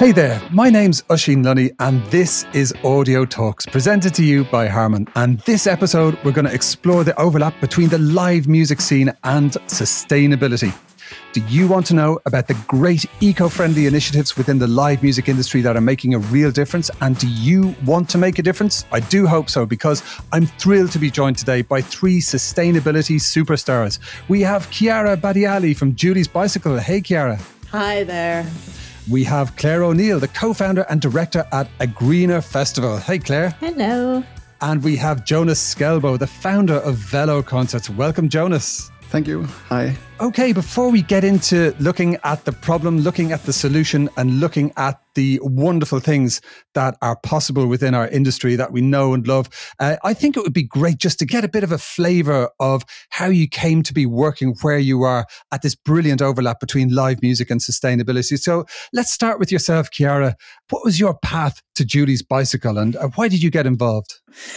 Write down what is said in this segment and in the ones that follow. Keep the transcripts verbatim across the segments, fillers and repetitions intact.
Hey there, my name's Oisín Lunny and this is Audio Talks, presented to you by Harman. And this episode, we're going to explore the overlap between the live music scene and sustainability. Do you want to know about the great eco-friendly initiatives within the live music industry that are making a real difference? And do you want to make a difference? I do hope so, because I'm thrilled to be joined today by three sustainability superstars. We have Chiara Badiali from Julie's Bicycle. Hey, Chiara. Hi there. We have Claire O'Neill, the co-founder and director at A Greener Festival. Hey, Claire. Hello. And we have Jonas Skelbo, the founder of Velo Concerts. Welcome, Jonas. Thank you. Hi. Okay, before we get into looking at the problem, looking at the solution, and looking at the wonderful things that are possible within our industry that we know and love, uh, I think it would be great just to get a bit of a flavour of how you came to be working where you are at this brilliant overlap between live music and sustainability. So let's start with yourself, Chiara. What was your path to Julie's Bicycle, and uh, why did you get involved?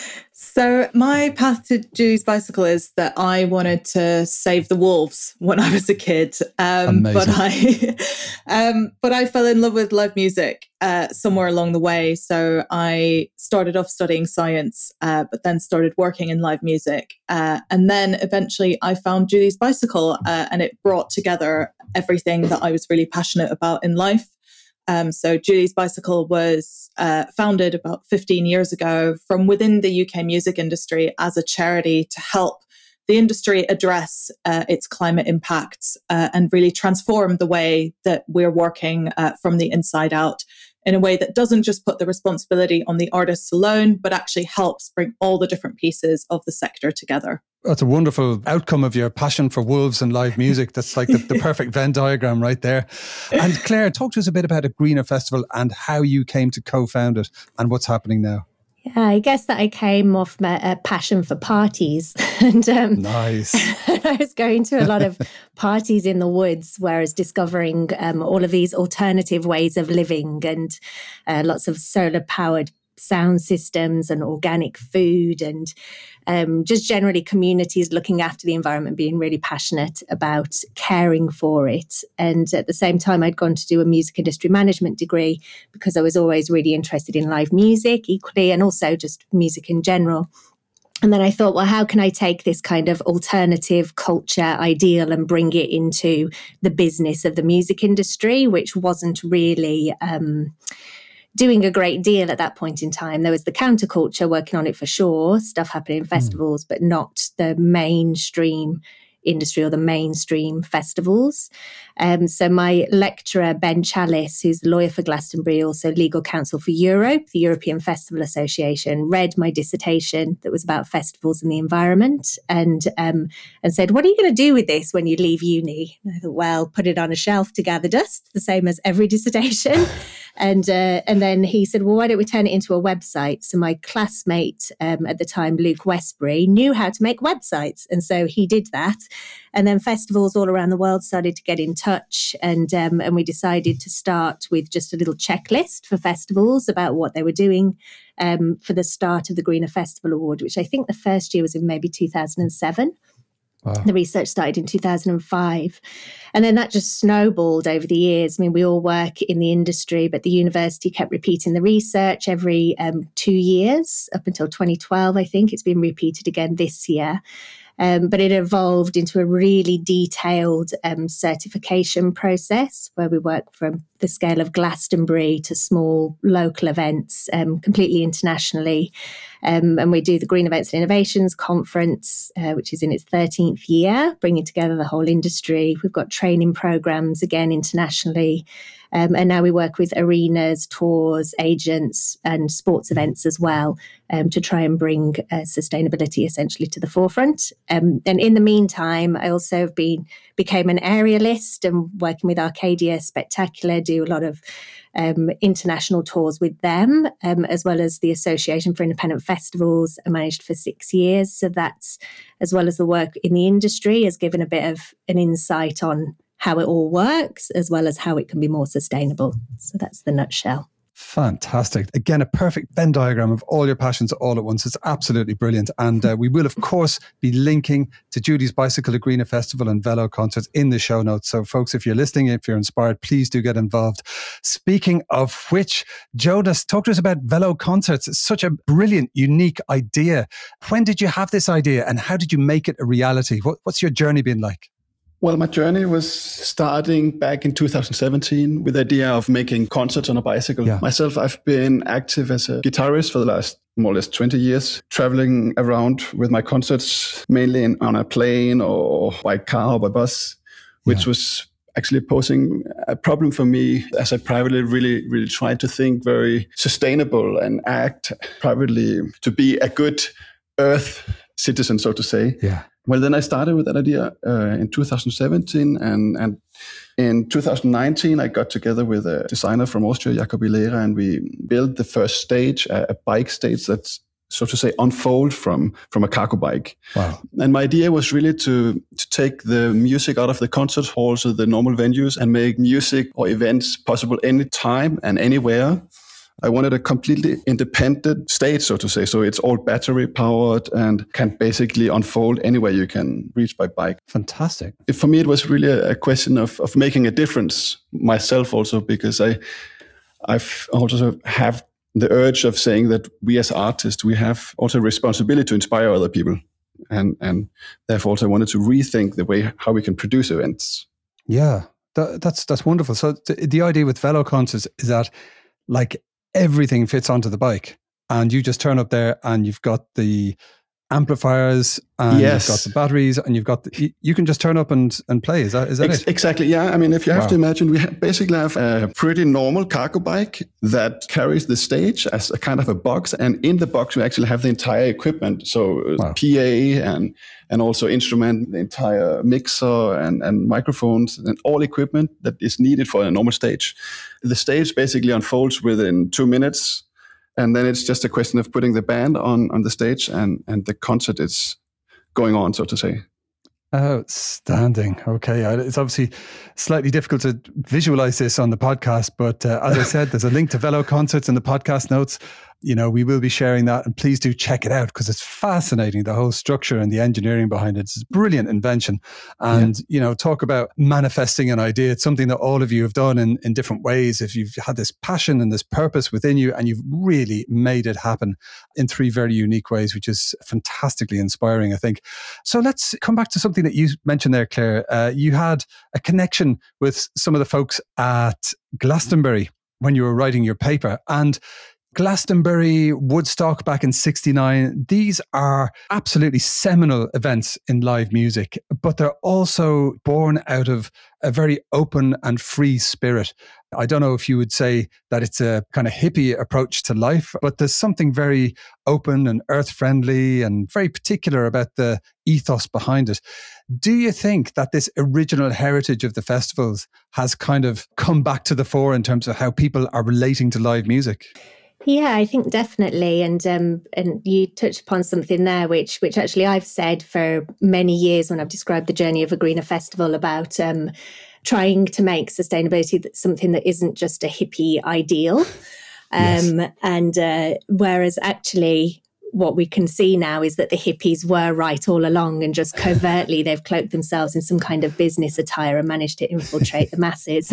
So my path to Julie's Bicycle is that I wanted to save the wolves when I was a kid, um, but I, um, but I fell in love with live music uh, somewhere along the way. So I started off studying science, uh, but then started working in live music, uh, and then eventually I found Julie's Bicycle, uh, and it brought together everything that I was really passionate about in life. Um, so Julie's Bicycle was uh, founded about fifteen years ago from within the U K music industry as a charity to help the industry address uh, its climate impacts uh, and really transform the way that we're working uh, from the inside out in a way that doesn't just put the responsibility on the artists alone, but actually helps bring all the different pieces of the sector together. That's a wonderful outcome of your passion for wolves and live music. That's like the, the perfect Venn diagram right there. And Claire, talk to us a bit about A Greener Festival and how you came to co-found it and what's happening now. Yeah, I guess that I came off my a passion for parties. and um, Nice. I was going to a lot of parties in the woods where I was discovering um, all of these alternative ways of living and uh, lots of solar-powered sound systems and organic food and um, just generally communities looking after the environment, being really passionate about caring for it. And at the same time, I'd gone to do a music industry management degree because I was always really interested in live music equally and also just music in general. And then I thought, well, how can I take this kind of alternative culture ideal and bring it into the business of the music industry, which wasn't really um, doing a great deal at that point in time. There was the counterculture working on it for sure, stuff happening in festivals, mm. but not the mainstream industry or the mainstream festivals. Um, so my lecturer, Ben Chalice, who's the lawyer for Glastonbury, also legal counsel for Europe, the European Festival Association, read my dissertation that was about festivals and the environment and um, and said, what are you going to do with this when you leave uni? And I thought, well, put it on a shelf to gather dust, the same as every dissertation. And uh, and then he said, well, why don't we turn it into a website? So my classmate um, at the time, Luke Westbury, knew how to make websites. And so he did that. And then festivals all around the world started to get in touch. And, um, and we decided to start with just a little checklist for festivals about what they were doing um, for the start of the Greener Festival Award, which I think the first year was in maybe two thousand seven. Wow. The research started in two thousand five. And then that just snowballed over the years. I mean, we all work in the industry, but the university kept repeating the research every um, two years up until twenty twelve, I think. It's been repeated again this year. Um, but it evolved into a really detailed um, certification process where we work from the scale of Glastonbury to small local events, um, completely internationally. Um, and we do the Green Events and Innovations Conference, uh, which is in its thirteenth year, bringing together the whole industry. We've got training programs, again, internationally. Um, and now we work with arenas, tours, agents and sports events as well um, to try and bring uh, sustainability essentially to the forefront. Um, and in the meantime, I also have been became an aerialist and working with Arcadia Spectacular, do a lot of um, international tours with them, um, as well as the Association for Independent Festivals. I managed for six years. So that's, as well as the work in the industry, has given a bit of an insight on how it all works, as well as how it can be more sustainable. So that's the nutshell. Fantastic. Again, a perfect Venn diagram of all your passions all at once. It's absolutely brilliant. And uh, we will, of course, be linking to Judy's Bicycle Agrina Festival and Velo concerts in the show notes. So, folks, if you're listening, if you're inspired, please do get involved. Speaking of which, Jonas, talk to us about Velo concerts. It's such a brilliant, unique idea. When did you have this idea and how did you make it a reality? What, what's your journey been like? Well, my journey was starting back in two thousand seventeen with the idea of making concerts on a bicycle. Yeah. Myself, I've been active as a guitarist for the last more or less twenty years, traveling around with my concerts, mainly in, on a plane or by car or by bus, which yeah. was actually posing a problem for me as I privately really, really tried to think very sustainable and act privately to be a good Earth citizen, so to say. Yeah. Well, then I started with that idea uh, in two thousand seventeen, and, and in two thousand nineteen, I got together with a designer from Austria, Jakob Ilera, and we built the first stage, a, a bike stage that's, so to say, unfold from, from a cargo bike. Wow. And my idea was really to, to take the music out of the concert halls or the normal venues and make music or events possible anytime and anywhere. I wanted a completely independent stage, so to say. So it's all battery powered and can basically unfold anywhere you can reach by bike. Fantastic. For me, it was really a question of, of making a difference myself also, because I I've also have the urge of saying that we as artists, we have also a responsibility to inspire other people. And, and therefore also I wanted to rethink the way how we can produce events. Yeah, that, that's, that's wonderful. So the, the idea with Velo concerts is that like everything fits onto the bike and you just turn up there and you've got the amplifiers and yes. you've got the batteries and you've got the, you can just turn up and, and play. Is that, is that Ex- it? Exactly. Yeah. I mean, if you have wow. to imagine, we ha- basically have a pretty normal cargo bike that carries the stage as a kind of a box. And in the box, we actually have the entire equipment. So wow. P A and, and also instrument, the entire mixer and, and microphones and all equipment that is needed for a normal stage. The stage basically unfolds within two minutes. And then it's just a question of putting the band on, on the stage and, and the concert is going on, so to say. Outstanding. Okay. It's obviously slightly difficult to visualize this on the podcast, but uh, as I said, there's a link to Velo concerts in the podcast notes. You know, we will be sharing that and please do check it out because it's fascinating, the whole structure and the engineering behind it. It's a brilliant invention. And, yeah. you know, talk about manifesting an idea. It's something that all of you have done in, in different ways. If you've had this passion and this purpose within you and you've really made it happen in three very unique ways, which is fantastically inspiring, I think. So let's come back to something that you mentioned there, Claire. Uh, you had a connection with some of the folks at Glastonbury when you were writing your paper. And Glastonbury, Woodstock back in sixty-nine, these are absolutely seminal events in live music, but they're also born out of a very open and free spirit. I don't know if you would say that it's a kind of hippie approach to life, but there's something very open and earth-friendly and very particular about the ethos behind it. Do you think that this original heritage of the festivals has kind of come back to the fore in terms of how people are relating to live music? Yeah, I think definitely. And um, and you touched upon something there, which which actually I've said for many years when I've described the journey of Agrina Festival about um, trying to make sustainability something that isn't just a hippie ideal. Um, yes. And uh, whereas actually what we can see now is that the hippies were right all along and just covertly they've cloaked themselves in some kind of business attire and managed to infiltrate the masses.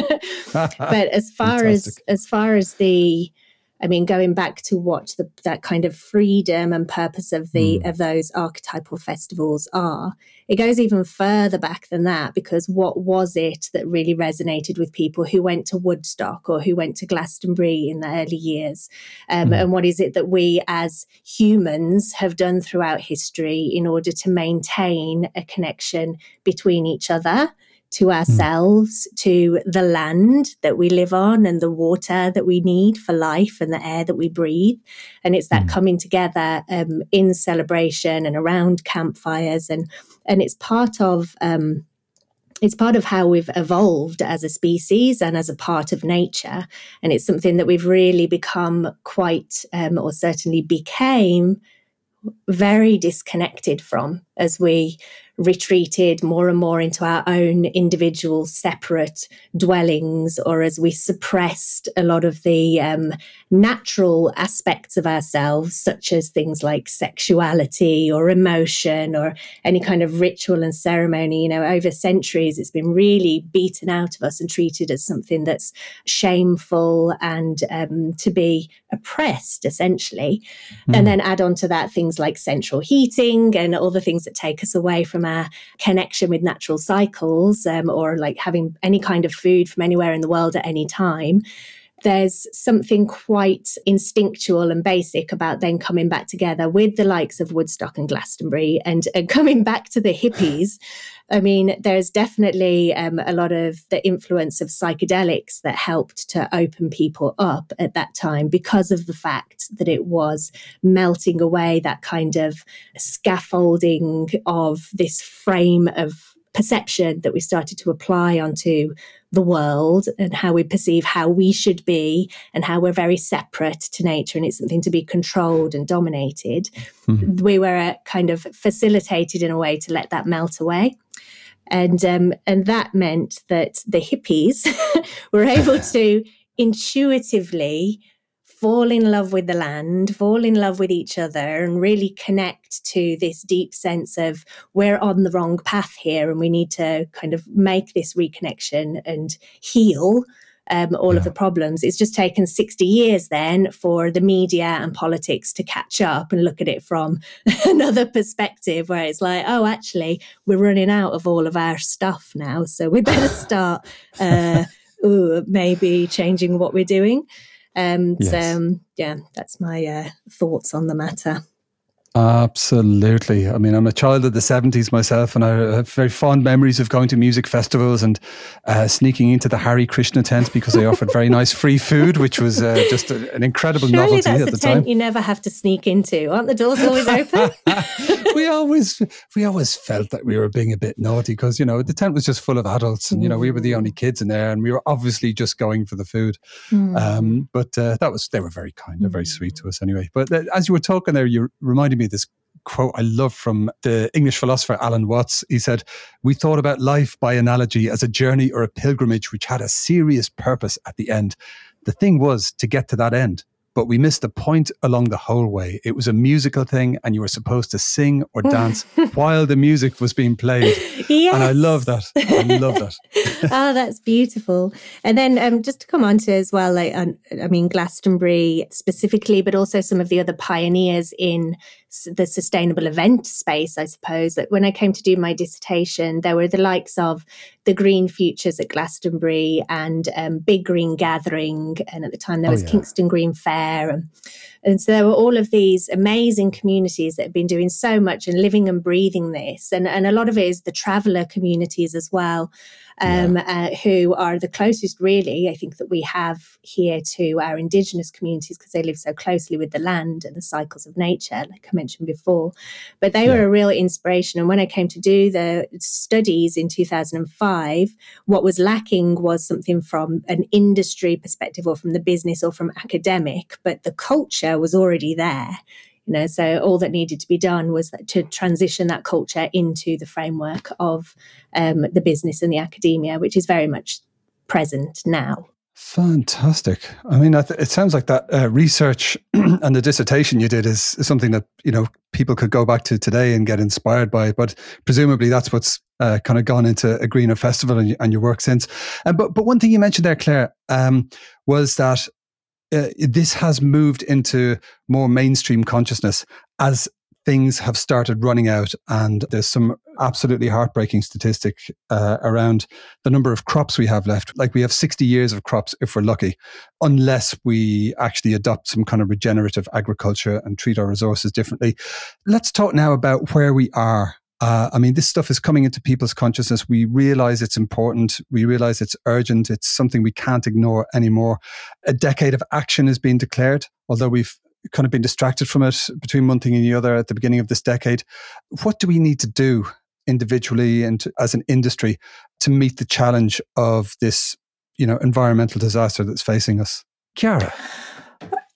But as far Fantastic. as as far as the I mean, going back to what the, that kind of freedom and purpose of the mm. of those archetypal festivals are, it goes even further back than that, because what was it that really resonated with people who went to Woodstock or who went to Glastonbury in the early years? Um, mm. And what is it that we as humans have done throughout history in order to maintain a connection between each other, to ourselves, mm. to the land that we live on and the water that we need for life and the air that we breathe. And it's that mm. coming together um, in celebration and around campfires. And, and it's part of, um, it's part of how we've evolved as a species and as a part of nature. And it's something that we've really become quite, um, or certainly became very disconnected from as we retreated more and more into our own individual separate dwellings, or as we suppressed a lot of the um, natural aspects of ourselves, such as things like sexuality or emotion or any kind of ritual and ceremony. You know, over centuries, it's been really beaten out of us and treated as something that's shameful and um, to be oppressed, essentially. Mm. And then add on to that things like central heating and all the things that take us away from our connection with natural cycles, um, or like having any kind of food from anywhere in the world at any time. There's something quite instinctual and basic about then coming back together with the likes of Woodstock and Glastonbury and, and coming back to the hippies. I mean, there's definitely um, a lot of the influence of psychedelics that helped to open people up at that time because of the fact that it was melting away that kind of scaffolding of this frame of perception that we started to apply onto the world and how we perceive how we should be and how we're very separate to nature and it's something to be controlled and dominated. Mm-hmm. We were uh, kind of facilitated in a way to let that melt away. And um, and that meant that the hippies were able to intuitively fall in love with the land, fall in love with each other, and really connect to this deep sense of we're on the wrong path here and we need to kind of make this reconnection and heal um, all yeah. of the problems. It's just taken sixty years then for the media and politics to catch up and look at it from another perspective where it's like, oh, actually, we're running out of all of our stuff now. So we better start uh, ooh, maybe changing what we're doing. Um, yes. So, um, yeah, that's my uh, thoughts on the matter. Absolutely. I mean, I'm a child of the seventies myself, and I have very fond memories of going to music festivals and uh, sneaking into the Hare Krishna tent because they offered very nice free food, which was uh, just a, an incredible Surely novelty that's at the the tent time. You never have to sneak into. Aren't the doors always open? we always we always felt that we were being a bit naughty because, you know, the tent was just full of adults and, you know, we were the only kids in there and we were obviously just going for the food. Mm. Um, but uh, that was, they were very kind. They're very sweet to us anyway. But uh, as you were talking there, you reminded me of this quote I love from the English philosopher Alan Watts. He said, "We thought about life by analogy as a journey or a pilgrimage which had a serious purpose at the end. The thing was to get to that end, but we missed the point along the whole way. It was a musical thing and you were supposed to sing or dance while the music was being played." Yes. And I love that. I love that. Oh, that's beautiful. And then um, just to come on to as well, like, um, I mean, Glastonbury specifically, but also some of the other pioneers in the sustainable event space, I suppose. That when I came to do my dissertation, there were the likes of the Green Futures at Glastonbury and um, Big Green Gathering. And at the time there was oh, yeah. Kingston Green Fair. And, and so there were all of these amazing communities that have been doing so much and living and breathing this. And, and a lot of it is the traveller communities as well. Um, yeah. uh, who are the closest, really, I think, that we have here to our Indigenous communities because they live so closely with the land and the cycles of nature, like I mentioned before. But they yeah. were a real inspiration. And when I came to do the studies in two thousand five, what was lacking was something from an industry perspective or from the business or from academic, but the culture was already there. You know, so all that needed to be done was that to transition that culture into the framework of um, the business and the academia, which is very much present now. Fantastic. I mean, it sounds like that uh, research and the dissertation you did is, is something that, you know, people could go back to today and get inspired by. But presumably that's what's uh, kind of gone into a Greener Festival and, and your work since. Um, but but one thing you mentioned there, Claire, um, was that Uh, this has moved into more mainstream consciousness as things have started running out, and there's some absolutely heartbreaking statistic uh, around the number of crops we have left. Like we have sixty years of crops if we're lucky, unless we actually adopt some kind of regenerative agriculture and treat our resources differently. Let's talk now about where we are. Uh, I mean, this stuff is coming into people's consciousness. We realize it's important. We realize it's urgent. It's something we can't ignore anymore. A decade of action is being declared, although we've kind of been distracted from it between one thing and the other at the beginning of this decade. What do we need to do individually and to, as an industry to meet the challenge of this, you know, environmental disaster that's facing us? Chiara? I,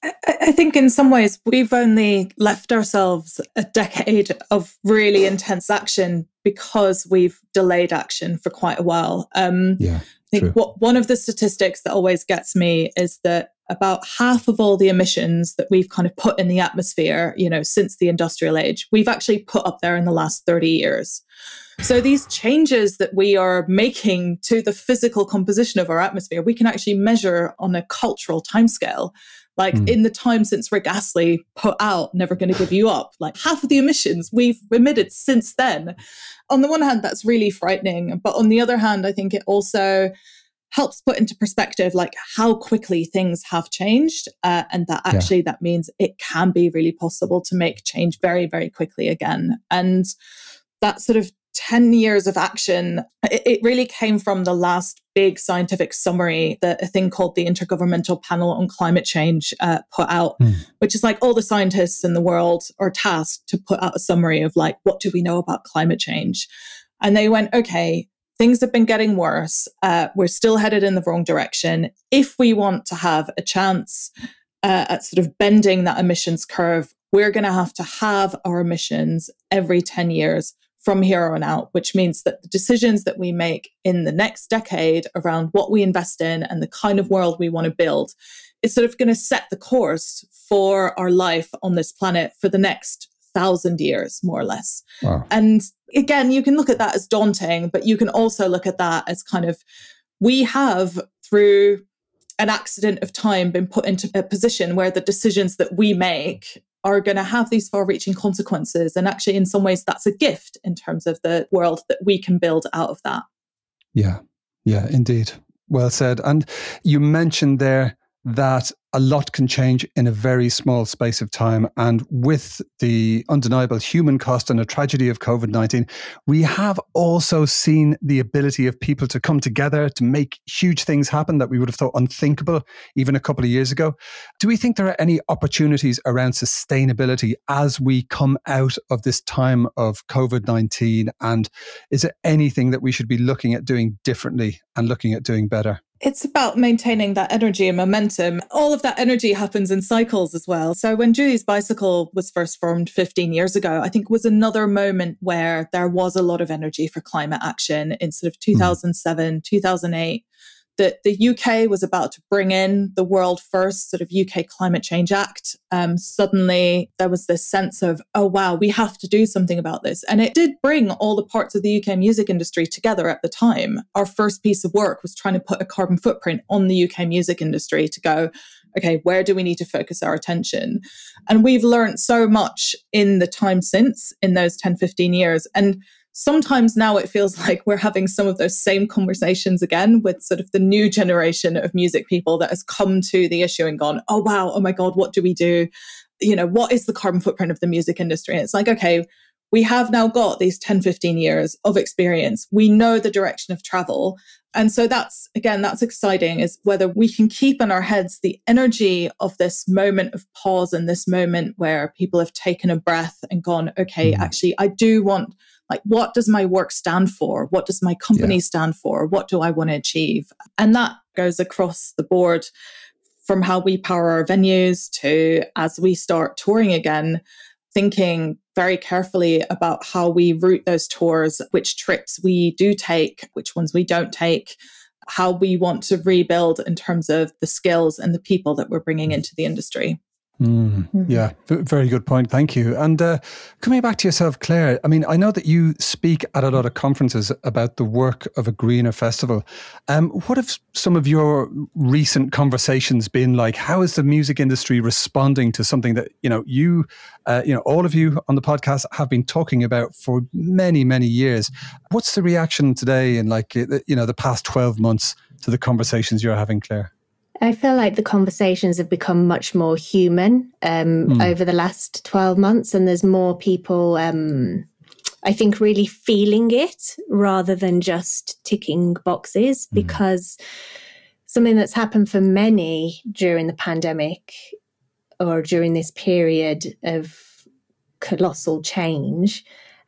I think in some ways we've only left ourselves a decade of really intense action because we've delayed action for quite a while. Um, yeah, I think what one of the statistics that always gets me is that about half of all the emissions that we've kind of put in the atmosphere, you know, since the industrial age, we've actually put up there in the last thirty years. So these changes that we are making to the physical composition of our atmosphere, we can actually measure on a cultural timescale. Like mm. in the time since Rick Astley put out Never Gonna Give You Up, like half of the emissions we've emitted since then. On the one hand, that's really frightening. But on the other hand, I think it also helps put into perspective like how quickly things have changed. Uh, and that actually yeah. that means it can be really possible to make change very, very quickly again. And that sort of ten years of action, it, it really came from the last big scientific summary that a thing called the Intergovernmental Panel on Climate Change uh, put out, mm. which is like all the scientists in the world are tasked to put out a summary of like, what do we know about climate change? And they went, okay, things have been getting worse. Uh, we're still headed in the wrong direction. If we want to have a chance uh, at sort of bending that emissions curve, we're going to have to have our emissions every ten years from here on out, which means that the decisions that we make in the next decade around what we invest in and the kind of world we want to build is sort of going to set the course for our life on this planet for the next thousand years, more or less. Wow. And again, you can look at that as daunting, but you can also look at that as kind of, we have through an accident of time been put into a position where the decisions that we make are going to have these far-reaching consequences. And actually, in some ways, that's a gift in terms of the world that we can build out of that. Yeah, yeah, indeed. Well said. And you mentioned there that a lot can change in a very small space of time. And with the undeniable human cost and a tragedy of COVID nineteen, we have also seen the ability of people to come together to make huge things happen that we would have thought unthinkable even a couple of years ago. Do we think there are any opportunities around sustainability as we come out of this time of COVID nineteen? And is there anything that we should be looking at doing differently and looking at doing better? It's about maintaining that energy and momentum. All of that energy happens in cycles as well. So when Julie's Bicycle was first formed fifteen years ago, I think was another moment where there was a lot of energy for climate action in sort of two thousand seven, mm. two thousand eight. That the U K was about to bring in the world first sort of U K Climate Change Act. Um, suddenly there was this sense of, oh, wow, we have to do something about this. And it did bring all the parts of the U K music industry together at the time. Our first piece of work was trying to put a carbon footprint on the U K music industry to go, okay, where do we need to focus our attention? And we've learned so much in the time since, in those ten, fifteen years. And sometimes now it feels like we're having some of those same conversations again with sort of the new generation of music people that has come to the issue and gone, oh, wow, oh my God, what do we do? You know, what is the carbon footprint of the music industry? And it's like, okay, we have now got these ten, fifteen years of experience. We know the direction of travel. And so that's, again, that's exciting, is whether we can keep in our heads the energy of this moment of pause and this moment where people have taken a breath and gone, okay, mm-hmm. actually, I do want, like, what does my work stand for? What does my company yeah. stand for? What do I want to achieve? And that goes across the board from how we power our venues to as we start touring again, thinking very carefully about how we route those tours, which trips we do take, which ones we don't take, how we want to rebuild in terms of the skills and the people that we're bringing into the industry. Mm, mm-hmm. Yeah, v- very good point. Thank you. And uh, coming back to yourself, Claire, I mean, I know that you speak at a lot of conferences about the work of a greener festival. Um, what have some of your recent conversations been like? How is the music industry responding to something that, you know, you, uh, you know, all of you on the podcast have been talking about for many, many years? What's the reaction today in, like, you know, the past twelve months to the conversations you're having, Claire? I feel like the conversations have become much more human um, mm. over the last twelve months. And there's more people, um, I think, really feeling it rather than just ticking boxes. Mm. Because something that's happened for many during the pandemic or during this period of colossal change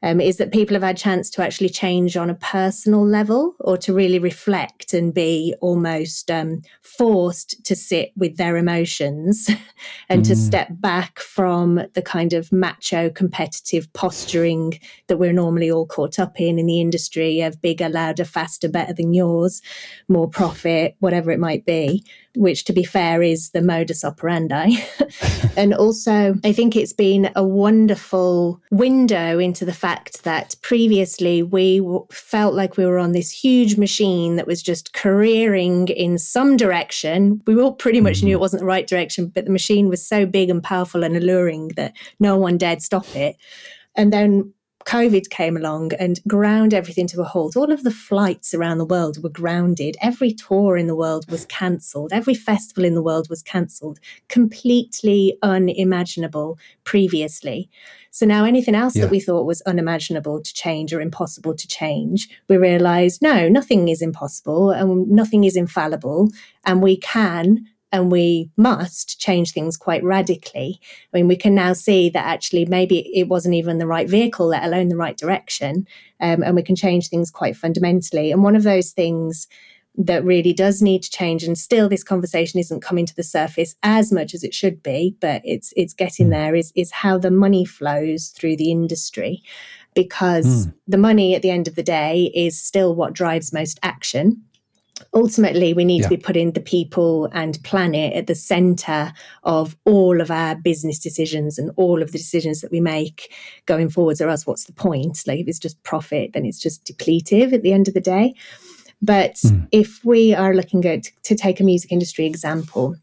um, is that people have had a chance to actually change on a personal level, or to really reflect and be almost um, forced to sit with their emotions and mm. to step back from the kind of macho competitive posturing that we're normally all caught up in in the industry of bigger, louder, faster, better than yours, more profit, whatever it might be, which, to be fair, is the modus operandi. And also, I think it's been a wonderful window into the fact that previously we w- felt like we were on this huge machine that was just careering in some direction. We all pretty much mm-hmm. knew it wasn't the right direction, but the machine was so big and powerful and alluring that no one dared stop it. And then COVID came along and ground everything to a halt. All of the flights around the world were grounded. Every tour in the world was cancelled. Every festival in the world was cancelled. Completely unimaginable previously. So now anything else yeah. that we thought was unimaginable to change or impossible to change, we realised, no, nothing is impossible and nothing is infallible, and we can and we must change things quite radically. I mean, we can now see that actually maybe it wasn't even the right vehicle, let alone the right direction, um, and we can change things quite fundamentally. And one of those things that really does need to change, and still this conversation isn't coming to the surface as much as it should be, but it's it's getting there, is, is how the money flows through the industry. Because mm. the money at the end of the day is still what drives most action. Ultimately, we need yeah. to be putting the people and planet at the center of all of our business decisions and all of the decisions that we make going forwards, or else what's the point? Like, if it's just profit, then it's just depletive at the end of the day. But mm. if we are looking at, to take a music industry example,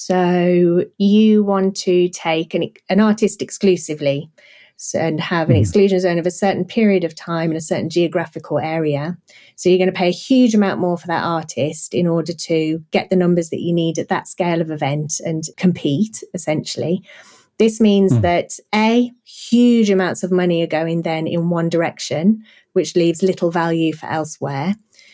so you want to take an, an artist exclusively and have an mm. exclusion zone of a certain period of time in a certain geographical area. So you're going to pay a huge amount more for that artist in order to get the numbers that you need at that scale of event and compete, essentially. This means mm. that A, huge amounts of money are going then in one direction, which leaves little value for elsewhere.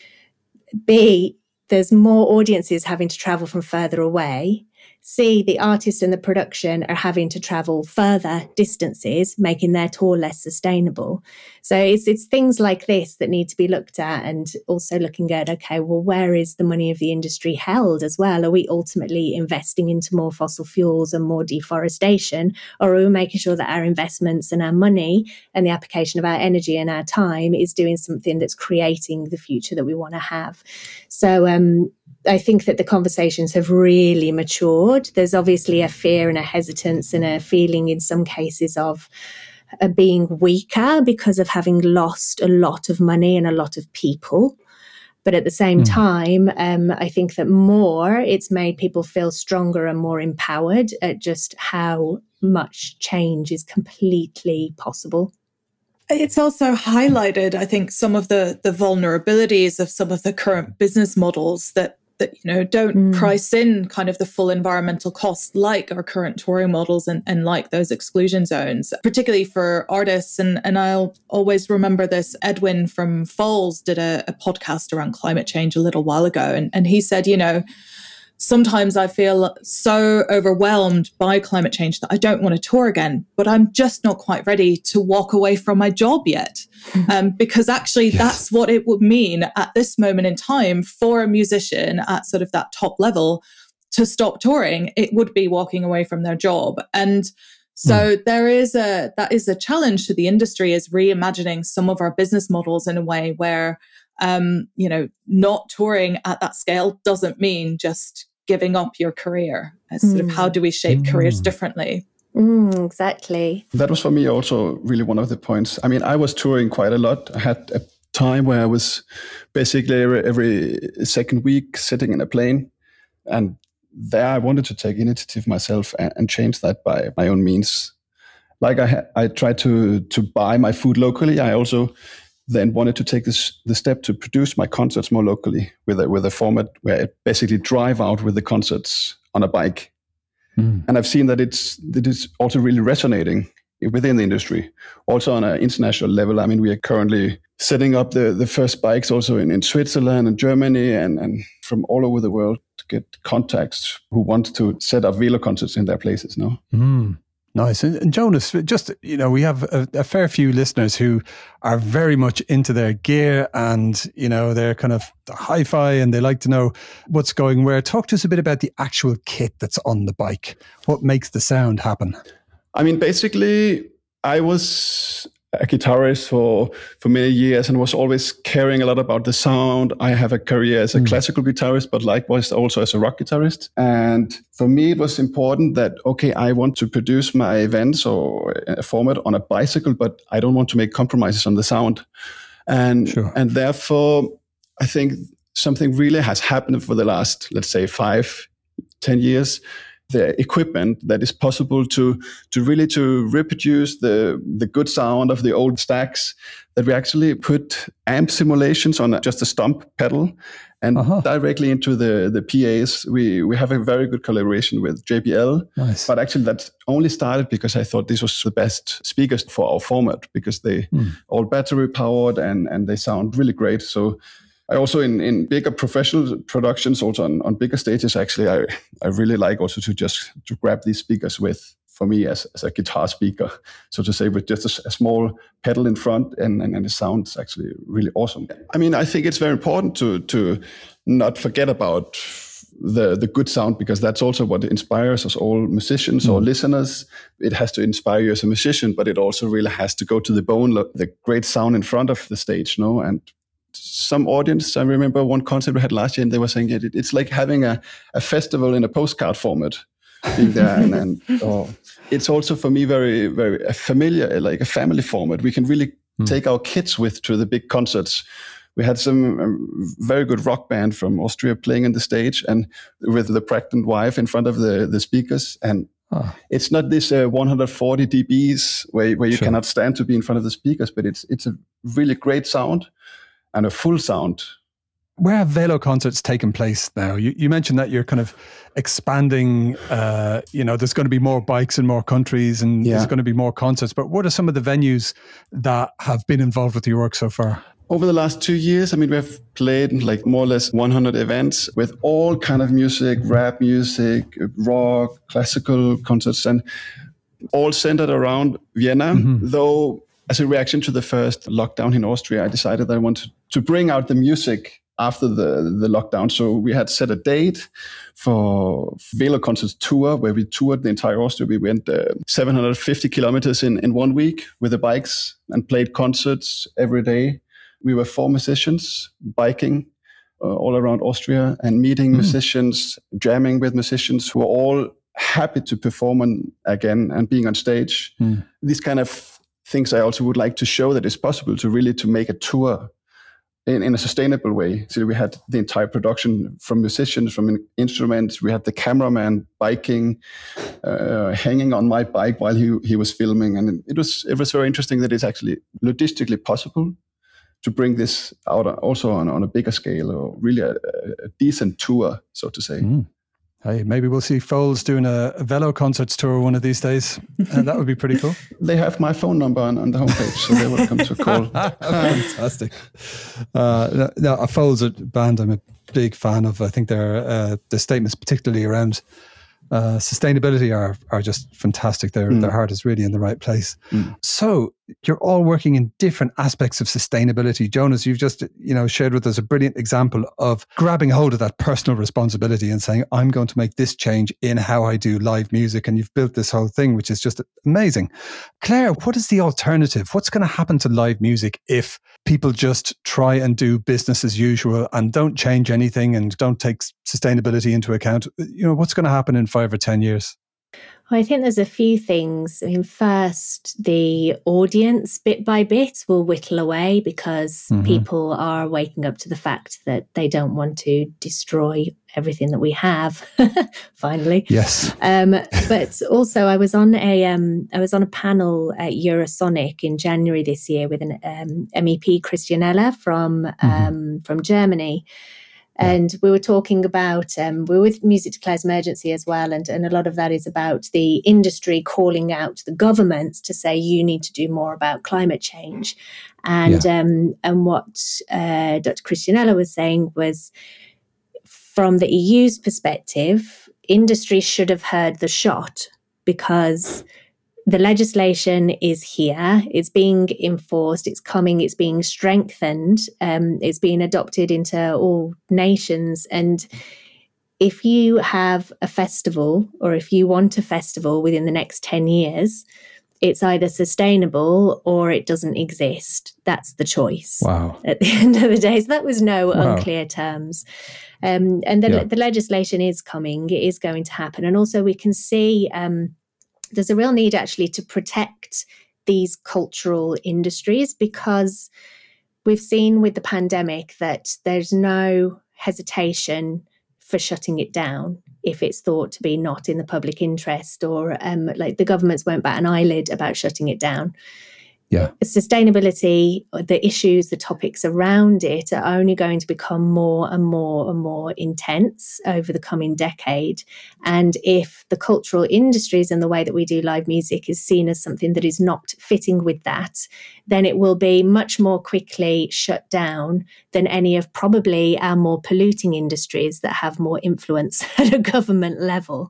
B, there's more audiences having to travel from further away. C, the artist and the production are having to travel further distances, making their tour less sustainable. So it's it's things like this that need to be looked at, and also looking at, okay, well, where is the money of the industry held as well? Are we ultimately investing into more fossil fuels and more deforestation? Or are we making sure that our investments and our money and the application of our energy and our time is doing something that's creating the future that we want to have? So, um, I think that the conversations have really matured. There's obviously a fear and a hesitance and a feeling in some cases of uh, being weaker because of having lost a lot of money and a lot of people. But at the same mm. time, um, I think that more it's made people feel stronger and more empowered at just how much change is completely possible. It's also highlighted, I think, some of the, the vulnerabilities of some of the current business models that that, you know, don't mm. price in kind of the full environmental costs, like our current touring models and, and like those exclusion zones, particularly for artists. And, and I'll always remember this. Edwin from Foals did a, a podcast around climate change a little while ago. And, and he said, you know, sometimes I feel so overwhelmed by climate change that I don't want to tour again, but I'm just not quite ready to walk away from my job yet. Um, because actually yes. that's what it would mean at this moment in time for a musician at sort of that top level to stop touring. It would be walking away from their job. And so mm. there is a, that is a challenge to the industry, is reimagining some of our business models in a way where, um, you know, not touring at that scale doesn't mean just giving up your career. It's mm. sort of how do we shape mm. careers differently? Mm, exactly. That was for me also really one of the points. I mean, I was touring quite a lot. I had a time where I was basically every, every second week sitting in a plane, and there I wanted to take initiative myself and, and change that by my own means. Like I, ha- I tried to to buy my food locally. I also then wanted to take this the step to produce my concerts more locally with a, with a format where I basically drive out with the concerts on a bike. Mm. And I've seen that it's that it's also really resonating within the industry, also on an international level. I mean, we are currently setting up the, the first bikes also in, in Switzerland and Germany and, and from all over the world to get contacts who want to set up Velo concerts in their places. No. Mm. Nice. And, and Jonas, just, you know, we have a, a fair few listeners who are very much into their gear and, you know, they're kind of hi-fi and they like to know what's going where. Talk to us a bit about the actual kit that's on the bike. What makes the sound happen? I mean, basically, I was a guitarist for, for many years and was always caring a lot about the sound. I have a career as a mm. classical guitarist, but likewise also as a rock guitarist. And for me, it was important that, okay, I want to produce my events or a format on a bicycle, but I don't want to make compromises on the sound. And, sure. and therefore, I think something really has happened for the last, let's say, five, ten years. The equipment that is possible to to really to reproduce the the good sound of the old stacks, that we actually put amp simulations on just a stomp pedal and uh-huh. directly into the the P As. We we have a very good collaboration with J B L. Nice. But actually that only started because I thought this was the best speakers for our format, because they mm. all battery powered and and they sound really great. So I also, in, in bigger professional productions, also on, on bigger stages, actually, I, I really like also to just to grab these speakers with, for me, as, as a guitar speaker, so to say, with just a, a small pedal in front, and, and, and the sound is actually really awesome. I mean, I think it's very important to to not forget about the, the good sound, because that's also what inspires us all musicians mm. or listeners. It has to inspire you as a musician, but it also really has to go to the bone, the great sound in front of the stage, no? And some audience, I remember one concert we had last year, and they were saying it, it's like having a, a festival in a postcard format. Being there and, and oh, it's also for me very, very familiar, like a family format. We can really mm. take our kids with to the big concerts. We had some um, very good rock band from Austria playing on the stage, and with the pregnant wife in front of the, the speakers. And oh. it's not this uh, one hundred forty decibels where where you sure. cannot stand to be in front of the speakers, but it's it's a really great sound. And a full sound. Where have Velo concerts taken place now? You, you mentioned that you're kind of expanding, uh, you know, there's going to be more bikes in more countries and yeah. there's going to be more concerts. But what are some of the venues that have been involved with your work so far? Over the last two years, I mean, we have played like more or less one hundred events with all kind of music, rap music, rock, classical concerts, and all centered around Vienna, mm-hmm. though as a reaction to the first lockdown in Austria, I decided that I wanted to bring out the music after the, the lockdown. So we had set a date for Velo Concerts Tour, where we toured the entire Austria. We went uh, seven hundred fifty kilometers in, in one week with the bikes and played concerts every day. We were four musicians biking uh, all around Austria and meeting mm. musicians, jamming with musicians who were all happy to perform on, again and being on stage. Mm. These kind of things I also would like to show that it's possible to really to make a tour in, in a sustainable way. So we had the entire production from musicians, from instruments. We had the cameraman biking, uh, hanging on my bike while he he was filming, and it was it was very interesting that it's actually logistically possible to bring this out also on, on a bigger scale, or really a, a decent tour, so to say. Mm. Hey, maybe we'll see Foals doing a, a Velo Concerts tour one of these days. Uh, that would be pretty cool. They have my phone number on, on the homepage, so they're welcome to call. Fantastic. Uh, no, a Foals a band I'm a big fan of. I think their uh, the statements, particularly around uh, sustainability, are are just fantastic. Their mm. their heart is really in the right place. Mm. So you're all working in different aspects of sustainability. Jonas, you've just you know shared with us a brilliant example of grabbing hold of that personal responsibility and saying, I'm going to make this change in how I do live music. And you've built this whole thing, which is just amazing. Claire, what is the alternative? What's going to happen to live music if people just try and do business as usual and don't change anything and don't take sustainability into account? You know, what's going to happen in five or ten years? Well, I think there's a few things. I mean, first, the audience bit by bit will whittle away because mm-hmm. people are waking up to the fact that they don't want to destroy everything that we have. Finally, yes. Um, but also, I was on a um, I was on a panel at Eurosonic in January this year with an um, M E P Christianella from mm-hmm. um, from Germany. And we were talking about, um, we were with Music Declares Emergency as well, and, and a lot of that is about the industry calling out the governments to say you need to do more about climate change. And yeah. um, and what uh, Doctor Christianella was saying was, from the E U's perspective, industry should have heard the shot, because the legislation is here, it's being enforced, it's coming, it's being strengthened, um, it's being adopted into all nations. And if you have a festival, or if you want a festival within the next ten years, it's either sustainable or it doesn't exist. That's the choice. Wow. At the end of the day. So that was no wow. unclear terms. Um, and the, yeah. the legislation is coming. It is going to happen. And also we can see um, there's a real need actually to protect these cultural industries, because we've seen with the pandemic that there's no hesitation for shutting it down if it's thought to be not in the public interest, or um, like the governments won't bat an eyelid about shutting it down. Yeah. Sustainability, the issues, the topics around it are only going to become more and more and more intense over the coming decade. And if the cultural industries and the way that we do live music is seen as something that is not fitting with that, then it will be much more quickly shut down than any of probably our more polluting industries that have more influence at a government level.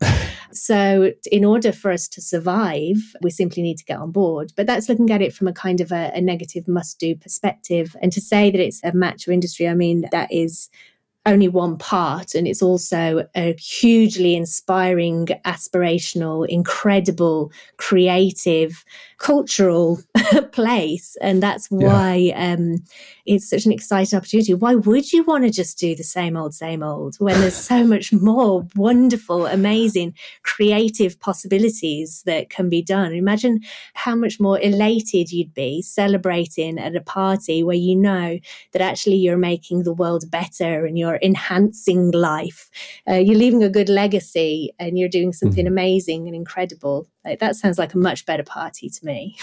So in order for us to survive, we simply need to get on board. But that's looking at it from a kind of a, a negative must-do perspective. And to say that it's a macho industry, I mean, that is only one part. And it's also a hugely inspiring, aspirational, incredible, creative, cultural place. And that's why yeah. um, it's such an exciting opportunity. Why would you want to just do the same old, same old when there's so much more wonderful, amazing, creative possibilities that can be done? Imagine how much more elated you'd be celebrating at a party where you know that actually you're making the world better and you're enhancing life. Uh, you're leaving a good legacy and you're doing something mm. amazing and incredible. Like, that sounds like a much better party to me.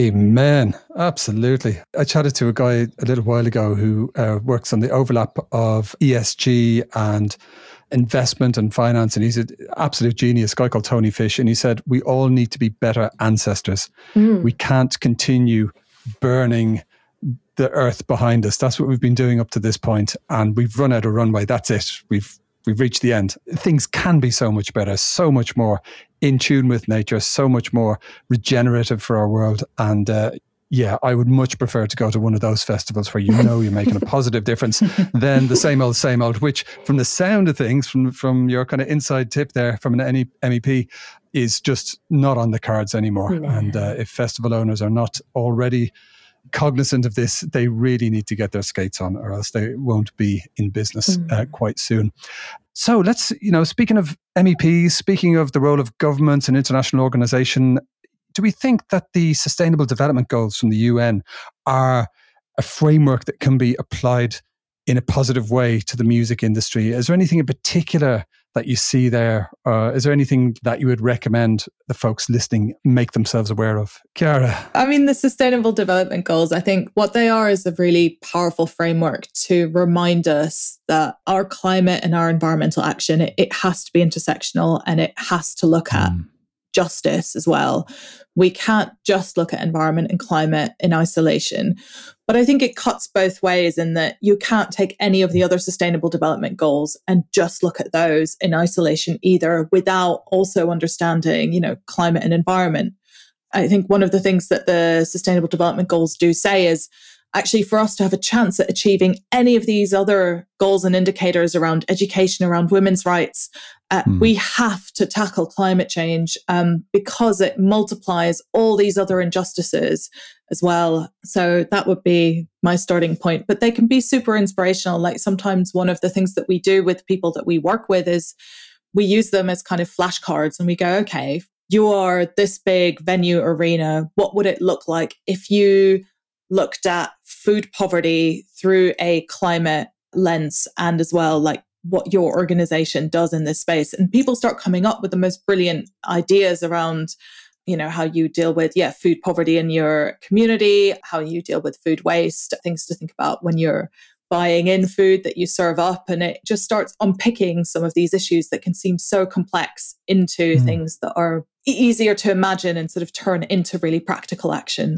Amen. Absolutely. I chatted to a guy a little while ago who uh, works on the overlap of E S G and investment and finance. And he's an absolute genius, a guy called Tony Fish. And he said, we all need to be better ancestors. Mm. We can't continue burning the earth behind us. That's what we've been doing up to this point, and we've run out of runway. That's it. We've we've reached the end. Things can be so much better, so much more in tune with nature, so much more regenerative for our world. And uh, yeah, I would much prefer to go to one of those festivals where you know you're making a positive difference than the same old, same old, which from the sound of things, from from your kind of inside tip there from an M E P, is just not on the cards anymore. No. And uh, if festival owners are not already cognizant of this, they really need to get their skates on, or else they won't be in business mm. uh, quite soon. So let's, you know, speaking of M E Ps, speaking of the role of governments and international organisation, do we think that the Sustainable Development Goals from the U N are a framework that can be applied in a positive way to the music industry? Is there anything in particular that you see there? Uh, is there anything that you would recommend the folks listening make themselves aware of? Chiara? I mean, the Sustainable Development Goals, I think what they are is a really powerful framework to remind us that our climate and our environmental action, it, it has to be intersectional, and it has to look at mm. justice as well. We can't just look at environment and climate in isolation. But I think it cuts both ways in that you can't take any of the other sustainable development goals and just look at those in isolation either, without also understanding, you know, climate and environment. I think one of the things that the sustainable development goals do say is actually for us to have a chance at achieving any of these other goals and indicators around education, around women's rights, uh, mm. we have to tackle climate change um, because it multiplies all these other injustices as well. So that would be my starting point. But they can be super inspirational. Like sometimes one of the things that we do with people that we work with is we use them as kind of flashcards, and we go, okay, you are this big venue arena. What would it look like if you looked at food poverty through a climate lens, and as well, like what your organization does in this space? And people start coming up with the most brilliant ideas around, you know, how you deal with, yeah, food poverty in your community, how you deal with food waste, things to think about when you're buying in food that you serve up. And it just starts unpicking some of these issues that can seem so complex into mm. things that are easier to imagine and sort of turn into really practical actions.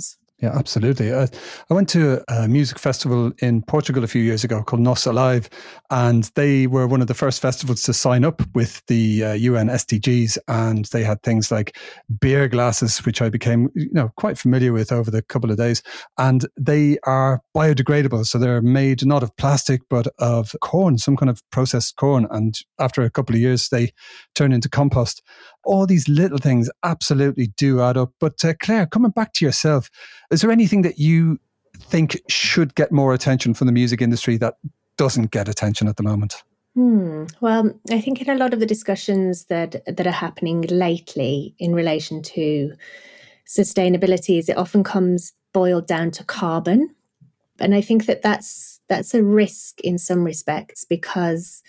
Yeah, absolutely. I, I went to a music festival in Portugal a few years ago called Nos Alive, and they were one of the first festivals to sign up with the uh, U N S D Gs, and they had things like beer glasses, which I became you know quite familiar with over the couple of days, and they are biodegradable, so they're made not of plastic but of corn, some kind of processed corn, and after a couple of years they turn into compost. All these little things absolutely do add up. But uh, Claire, coming back to yourself, is there anything that you think should get more attention from the music industry that doesn't get attention at the moment? Hmm. Well, I think in a lot of the discussions that that are happening lately in relation to sustainability, is it often comes boiled down to carbon. And I think that that's, that's a risk in some respects, because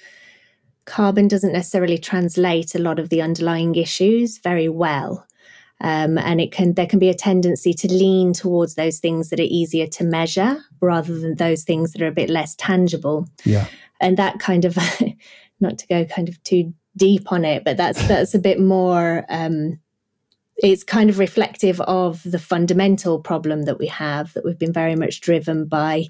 carbon doesn't necessarily translate a lot of the underlying issues very well. Um, and it can there can be a tendency to lean towards those things that are easier to measure rather than those things that are a bit less tangible. Yeah. And that kind of, not to go kind of too deep on it, but that's that's a bit more, um, it's kind of reflective of the fundamental problem that we have, that we've been very much driven by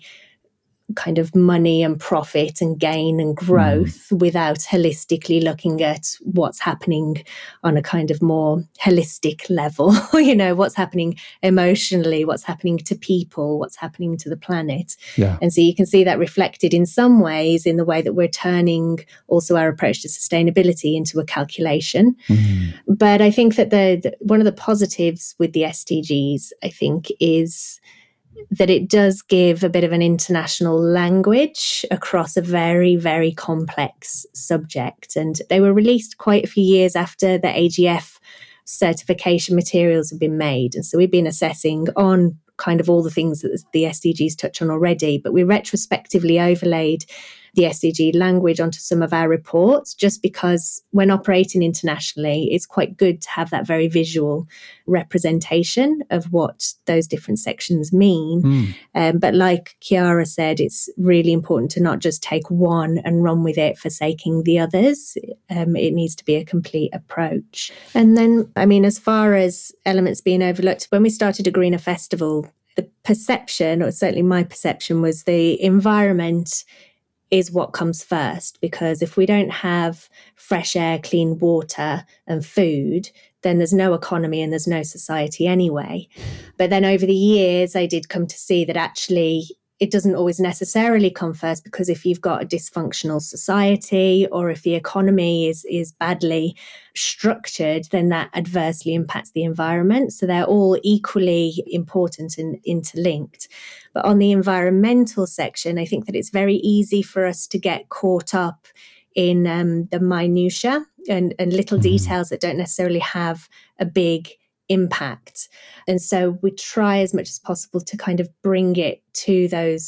kind of money and profit and gain and growth mm. without holistically looking at what's happening on a kind of more holistic level, you know, what's happening emotionally, what's happening to people, what's happening to the planet. Yeah. And so you can see that reflected in some ways in the way that we're turning also our approach to sustainability into a calculation. Mm. But I think that the, the one of the positives with the S D Gs, I think, is that it does give a bit of an international language across a very, very complex subject. And they were released quite a few years after the A G F certification materials have been made. And so we've been assessing on kind of all the things that the S D Gs touch on already, but we retrospectively overlaid the S D G language onto some of our reports, just because when operating internationally, it's quite good to have that very visual representation of what those different sections mean. Mm. Um, but like Chiara said, it's really important to not just take one and run with it, forsaking the others. Um, it needs to be a complete approach. And then, I mean, as far as elements being overlooked, when we started a Greener Festival, the perception, or certainly my perception, was the environment is what comes first, because if we don't have fresh air, clean water and food, then there's no economy and there's no society anyway. But then over the years, I did come to see that actually it doesn't always necessarily come first, because if you've got a dysfunctional society or if the economy is, is badly structured, then that adversely impacts the environment. So they're all equally important and interlinked. But on the environmental section, I think that it's very easy for us to get caught up in um, the minutiae and, and little mm-hmm. details that don't necessarily have a big impact. And so we try as much as possible to kind of bring it to those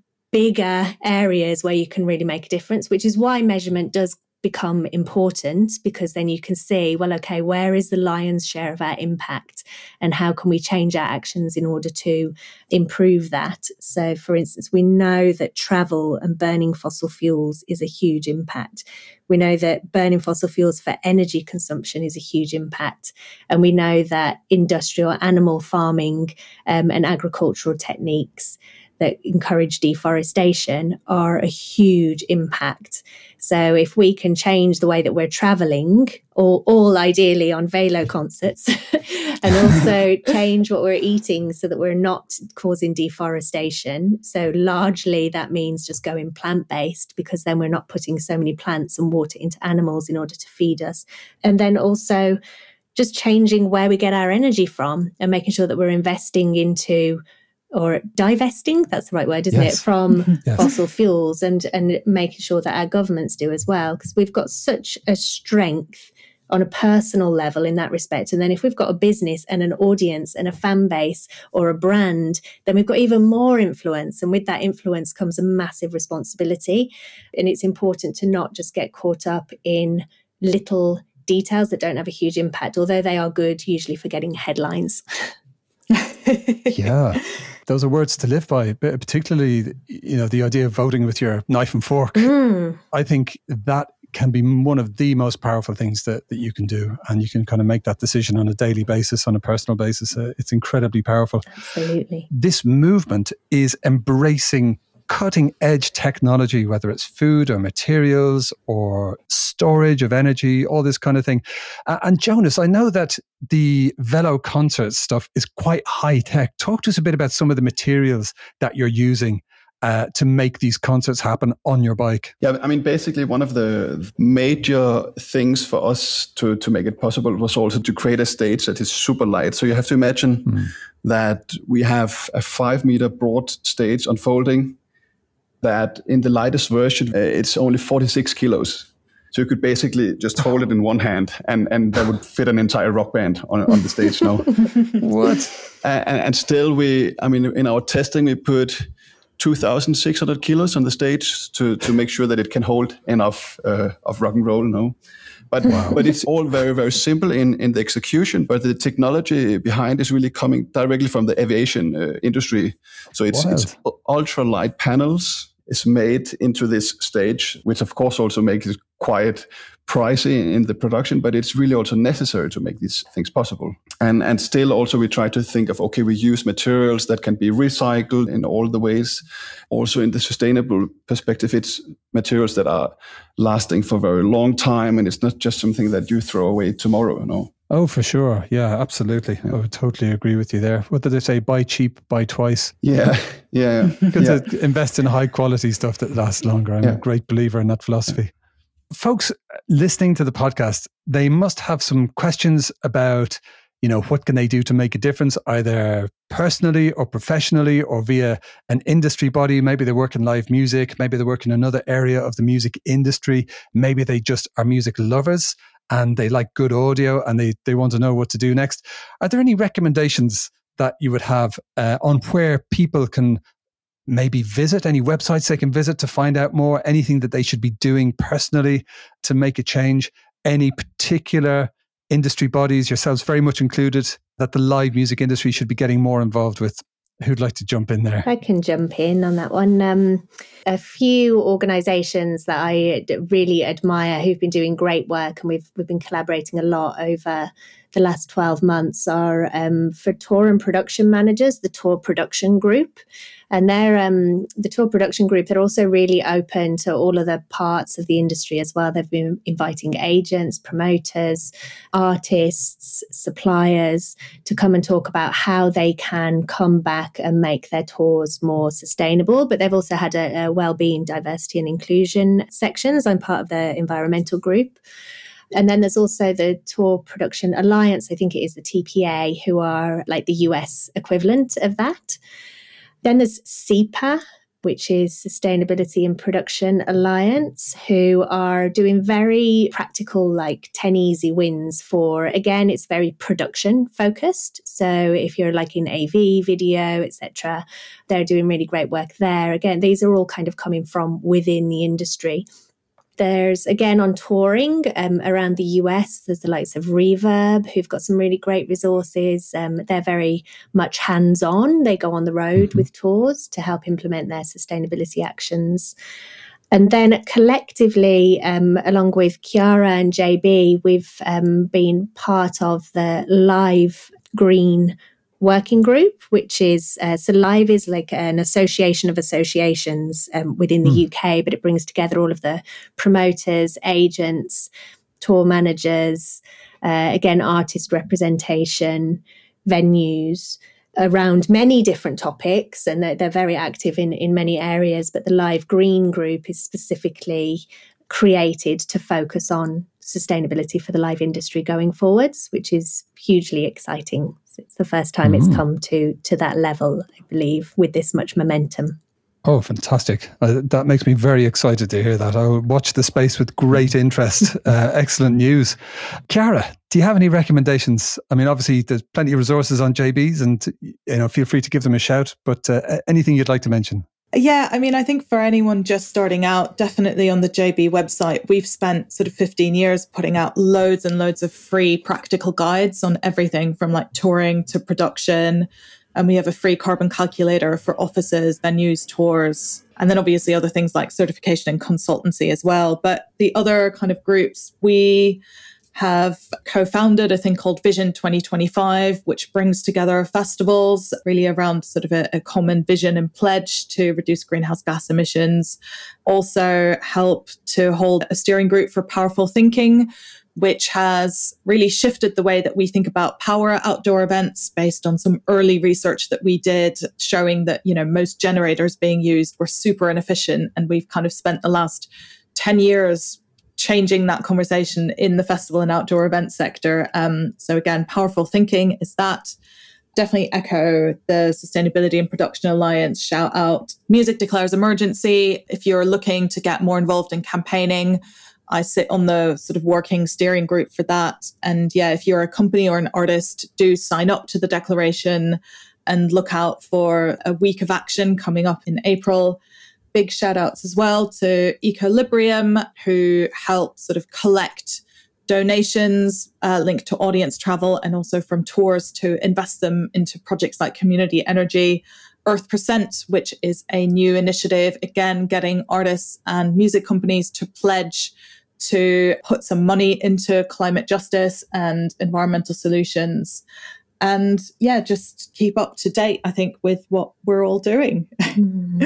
bigger areas where you can really make a difference, which is why measurement does become important, because then you can see, well, okay, where is the lion's share of our impact and how can we change our actions in order to improve that? So, for instance, we know that travel and burning fossil fuels is a huge impact. We know that burning fossil fuels for energy consumption is a huge impact. And we know that industrial animal farming um, and agricultural techniques that encourage deforestation are a huge impact. So if we can change the way that we're traveling, all, all ideally on Velo concerts, and also change what we're eating so that we're not causing deforestation. So largely that means just going plant-based, because then we're not putting so many plants and water into animals in order to feed us. And then also just changing where we get our energy from and making sure that we're investing into, or divesting, that's the right word, isn't yes. it, from yes. fossil fuels, and, and making sure that our governments do as well, because we've got such a strength on a personal level in that respect. And then if we've got a business and an audience and a fan base or a brand, then we've got even more influence. And with that influence comes a massive responsibility. And it's important to not just get caught up in little details that don't have a huge impact, although they are good usually for getting headlines. Yeah, those are words to live by, particularly, you know, the idea of voting with your knife and fork. Mm. I think that can be one of the most powerful things that, that you can do. And you can kind of make that decision on a daily basis, on a personal basis. Uh, it's incredibly powerful. Absolutely. This movement is embracing cutting edge technology, whether it's food or materials or storage of energy, all this kind of thing. Uh, and Jonas, I know that the Velo concert stuff is quite high tech. Talk to us a bit about some of the materials that you're using uh, to make these concerts happen on your bike. Yeah, I mean, basically one of the major things for us to, to make it possible was also to create a stage that is super light. So you have to imagine mm. that we have a five meter broad stage unfolding, that in the lightest version, uh, it's only forty-six kilos. So you could basically just hold it in one hand and, and that would fit an entire rock band on, on the stage now. What? And, and still we, I mean, in our testing, we put two thousand six hundred kilos on the stage to, to make sure that it can hold enough uh, of rock and roll, no? But wow. but it's all very, very simple in, in the execution. But the technology behind is really coming directly from the aviation uh, industry. So it's, it's ultra light panels is made into this stage, which of course also makes it quite pricey in the production, but it's really also necessary to make these things possible. And and still also we try to think of, okay, we use materials that can be recycled in all the ways. Also in the sustainable perspective, it's materials that are lasting for a very long time, and it's not just something that you throw away tomorrow, you know. Oh, for sure. Yeah, absolutely. Yeah. I would totally agree with you there. What did they say? Buy cheap, buy twice. Yeah, yeah. Good yeah. to invest in high quality stuff that lasts longer. I'm yeah. a great believer in that philosophy. Folks listening to the podcast, they must have some questions about, you know, what can they do to make a difference, either personally or professionally or via an industry body. Maybe they work in live music. Maybe they work in another area of the music industry. Maybe they just are music lovers and they like good audio and they, they want to know what to do next. Are there any recommendations that you would have uh, on where people can maybe visit, any websites they can visit to find out more, anything that they should be doing personally to make a change, any particular industry bodies, yourselves very much included, that the live music industry should be getting more involved with? Who'd like to jump in there? I can jump in on that one. Um, a few organisations that I really admire who've been doing great work, and we've we've been collaborating a lot over the last twelve months, are um, for tour and production managers, the Tour Production Group. And they're um, the Tour Production Group, they're also really open to all of the parts of the industry as well. They've been inviting agents, promoters, artists, suppliers to come and talk about how they can come back and make their tours more sustainable. But they've also had a, a wellbeing, diversity and inclusion sections. I'm part of the environmental group. And then there's also the Tour Production Alliance, I think it is the T P A, who are like the U S equivalent of that. Then there's S E P A, which is Sustainability and Production Alliance, who are doing very practical, like ten easy wins for, again, it's very production focused. So if you're like in A V, video, et cetera, they're doing really great work there. Again, these are all kind of coming from within the industry. There's, again, on touring um, around the U S, there's the likes of Reverb, who've got some really great resources. Um, they're very much hands-on. They go on the road mm-hmm. with tours to help implement their sustainability actions. And then collectively, um, along with Chiara and J B, we've um, been part of the Live Green working group, which is, uh, so Live is like an association of associations um, within the mm. U K, but it brings together all of the promoters, agents, tour managers, uh, again, artist representation, venues, around many different topics, and they're, they're very active in, in many areas, but the Live Green group is specifically created to focus on sustainability for the live industry going forwards, which is hugely exciting. It's the first time mm. it's come to to that level, I believe, with this much momentum. Oh, fantastic. Uh, that makes me very excited to hear that. I'll watch the space with great interest. Uh, excellent news. Chiara, do you have any recommendations? I mean, obviously there's plenty of resources on J B's and, you know, feel free to give them a shout, but uh, anything you'd like to mention? Yeah, I mean, I think for anyone just starting out, definitely on the J B website, we've spent sort of fifteen years putting out loads and loads of free practical guides on everything from like touring to production. And we have a free carbon calculator for offices, venues, tours. And then obviously other things like certification and consultancy as well. But the other kind of groups, we have co-founded a thing called Vision twenty twenty-five, which brings together festivals really around sort of a, a common vision and pledge to reduce greenhouse gas emissions. Also help to hold a steering group for Powerful Thinking, which has really shifted the way that we think about power outdoor events based on some early research that we did showing that, you know, most generators being used were super inefficient. And we've kind of spent the last ten years changing that conversation in the festival and outdoor event sector. Um, so again, Powerful Thinking is that. Definitely echo the Sustainability and Production Alliance shout out. Music Declares Emergency. If you're looking to get more involved in campaigning, I sit on the sort of working steering group for that. And yeah, if you're a company or an artist, do sign up to the declaration and look out for a week of action coming up in April. Big shout outs as well to Equilibrium, who help sort of collect donations uh, linked to audience travel and also from tours to invest them into projects like community energy. Earth Percent, which is a new initiative, again, getting artists and music companies to pledge to put some money into climate justice and environmental solutions. And yeah, just keep up to date, I think, with what we're all doing. Mm.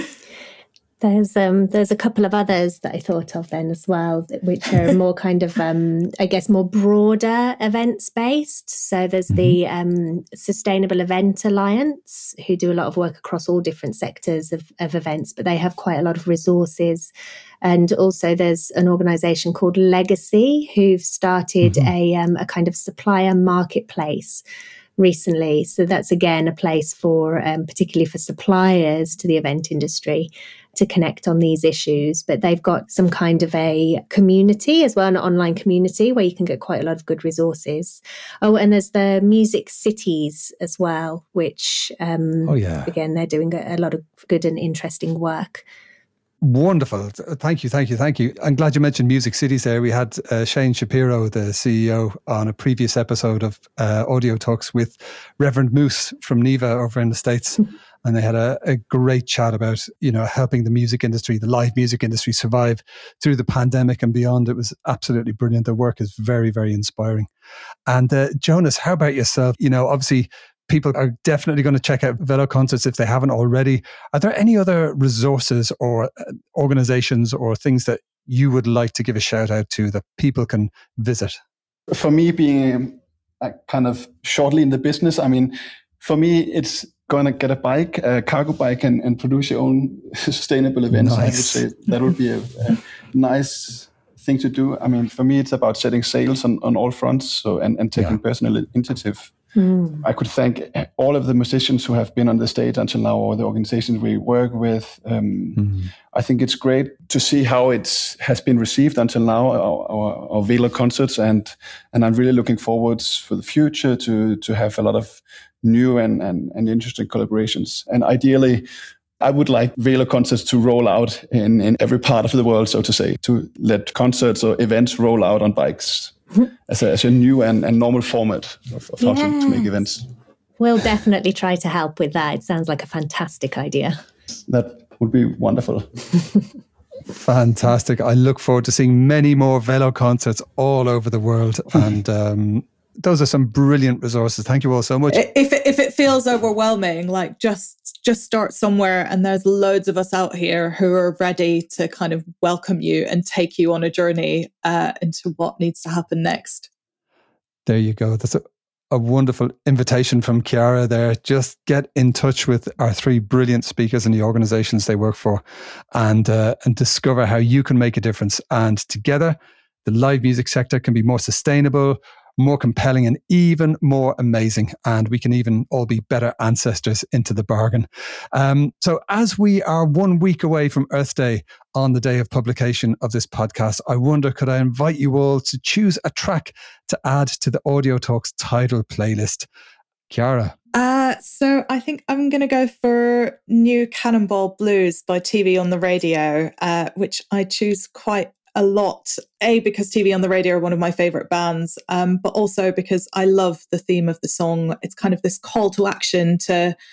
There's um there's a couple of others that I thought of then as well, which are more kind of um I guess more broader events based. So there's mm-hmm. the um Sustainable Event Alliance, who do a lot of work across all different sectors of, of events, but they have quite a lot of resources. And also there's an organisation called Legacy, who've started mm-hmm. a um a kind of supplier marketplace recently. So that's again a place for um, particularly for suppliers to the event industry to connect on these issues. But they've got some kind of a community as well, an online community where you can get quite a lot of good resources. Oh, and there's the Music Cities as well, which um, oh, yeah. again, they're doing a, a lot of good and interesting work. Wonderful. Thank you, thank you, thank you. I'm glad you mentioned Music Cities there. We had uh, Shane Shapiro, the C E O, on a previous episode of uh, Audio Talks with Reverend Moose from Neva over in the States. And they had a, a great chat about, you know, helping the music industry, the live music industry survive through the pandemic and beyond. It was absolutely brilliant. Their work is very, very inspiring. And uh, Jonas, how about yourself? You know, obviously, people are definitely going to check out Velo Concerts if they haven't already. Are there any other resources or organizations or things that you would like to give a shout out to that people can visit? For me, being uh, kind of shortly in the business, I mean, for me, it's going to get a bike, a cargo bike, and, and produce your own sustainable events. Nice. I would say that would be a, a nice thing to do. I mean, for me, it's about setting sails on, on all fronts, so and, and taking yeah. personal initiative. Mm. I could thank all of the musicians who have been on the stage until now, or the organizations we work with. Um, mm. I think it's great to see how it has been received until now, our, our, our Velo Concerts, and and I'm really looking forward for the future to to have a lot of new and, and, and interesting collaborations. And ideally, I would like Velo Concerts to roll out in, in every part of the world, so to say, to let concerts or events roll out on bikes. As a, as a new and, and normal format of, of how yeah. to, to make events. We'll definitely try to help with that. It sounds like a fantastic idea. That would be wonderful. Fantastic. I look forward to seeing many more Velo Concerts all over the world. And um, those are some brilliant resources. Thank you all so much. If it, if it feels overwhelming, like just just start somewhere, and there's loads of us out here who are ready to kind of welcome you and take you on a journey uh, into what needs to happen next. There you go. That's a, a wonderful invitation from Chiara there. Just get in touch with our three brilliant speakers and the organizations they work for, and uh, and discover how you can make a difference. And together, the live music sector can be more sustainable, more compelling, and even more amazing. And we can even all be better ancestors into the bargain. Um, so as we are one week away from Earth Day on the day of publication of this podcast, I wonder, could I invite you all to choose a track to add to the Audio Talks title playlist? Chiara? Uh, so I think I'm going to go for New Cannonball Blues by T V on the Radio, uh, which I choose quite a lot, A, because T V on the Radio are one of my favourite bands, um, but also because I love the theme of the song. It's kind of this call to action to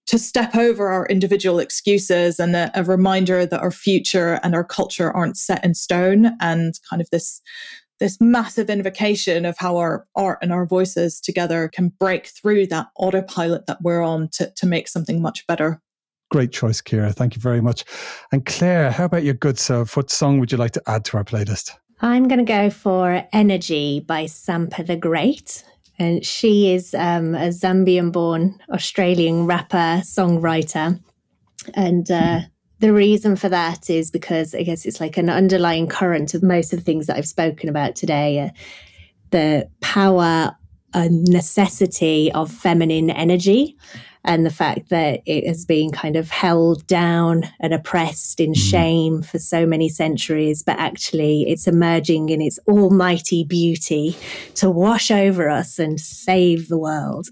to step over our individual excuses and a, a reminder that our future and our culture aren't set in stone, and kind of this this massive invocation of how our art and our voices together can break through that autopilot that we're on to, to make something much better. Great choice, Ciara. Thank you very much. And Claire, how about your good self? What song would you like to add to our playlist? I'm going to go for Energy by Sampa the Great. And she is um, a Zambian-born Australian rapper, songwriter. And uh, the reason for that is because I guess it's like an underlying current of most of the things that I've spoken about today. Uh, the power and necessity of feminine energy, and the fact that it has been kind of held down and oppressed in shame for so many centuries, but actually it's emerging in its almighty beauty to wash over us and save the world.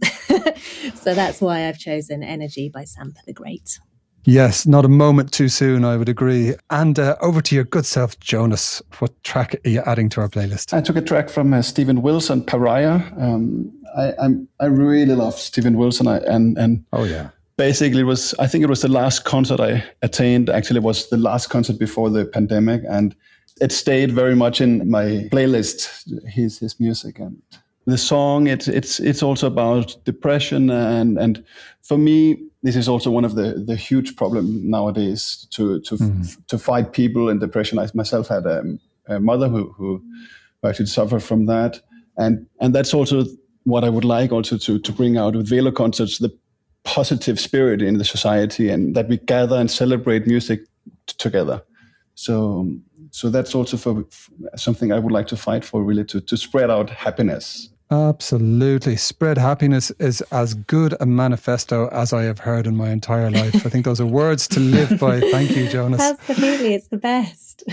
So that's why I've chosen Energy by Sampa the Great. Yes, not a moment too soon, I would agree. And uh, over to your good self, Jonas. What track are you adding to our playlist? I took a track from uh, Steven Wilson, Pariah. Um, I I'm, I really love Steven Wilson. I, and and oh yeah, basically it was I think it was the last concert I attained. Actually, it was the last concert before the pandemic, and it stayed very much in my playlist. His his music and the song. It's it's it's also about depression, and and for me, this is also one of the, the huge problem nowadays to to mm. to fight people in depression. I myself had a, a mother who who actually suffered from that, and and that's also what I would like also to to bring out with Velo concerts, the positive spirit in the society, and that we gather and celebrate music t- together. So so that's also for, for something I would like to fight for, really, to to spread out happiness. Absolutely. Spread happiness is as good a manifesto as I have heard in my entire life. I think those are words to live by. Thank you, Jonas. Absolutely. It's the best.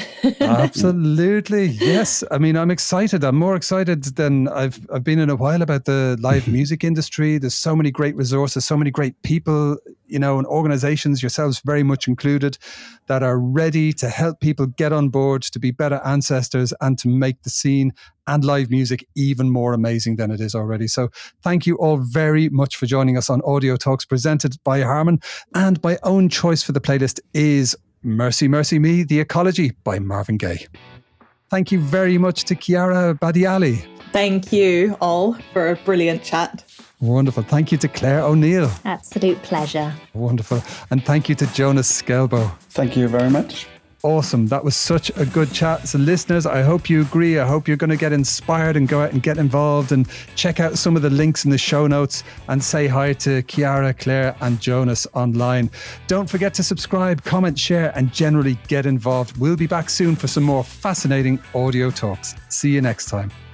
Absolutely. Yes. I mean, I'm excited. I'm more excited than I've I've been in a while about the live music industry. There's so many great resources, so many great people, you know, and organizations, yourselves very much included, that are ready to help people get on board, to be better ancestors, and to make the scene and live music even more amazing than it is already. So thank you all very much for joining us on Audio Talks, presented by Harman. And my own choice for the playlist is Mercy, Mercy Me, The Ecology by Marvin Gaye. Thank you very much to Ciara Badiali. Thank you all for a brilliant chat. Wonderful. Thank you to Claire O'Neill. Absolute pleasure. Wonderful. And thank you to Jonas Skelbo. Thank you very much. Awesome. That was such a good chat. So listeners, I hope you agree. I hope you're going to get inspired and go out and get involved and check out some of the links in the show notes and say hi to Ciara, Claire and Jonas online. Don't forget to subscribe, comment, share and generally get involved. We'll be back soon for some more fascinating audio talks. See you next time.